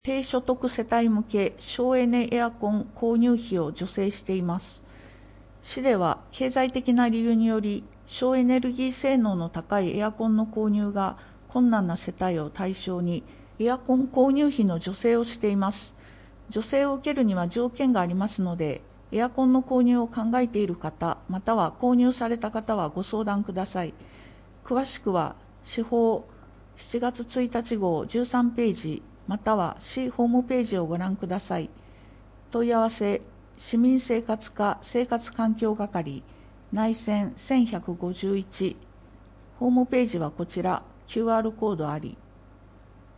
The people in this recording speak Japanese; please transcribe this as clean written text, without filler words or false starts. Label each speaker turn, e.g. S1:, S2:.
S1: 低所得世帯向け省エネエアコン購入費を助成しています。市では経済的な理由により省エネルギー性能の高いエアコンの購入が困難な世帯を対象にエアコン購入費の助成をしています。助成を受けるには条件がありますので、エアコンの購入を考えている方、または購入された方はご相談ください。詳しくは市法7月1日号13ページ、または市ホームページをご覧ください。問い合わせ、市民生活課生活環境係、内線1151、ホームページはこちら、QR コードあり。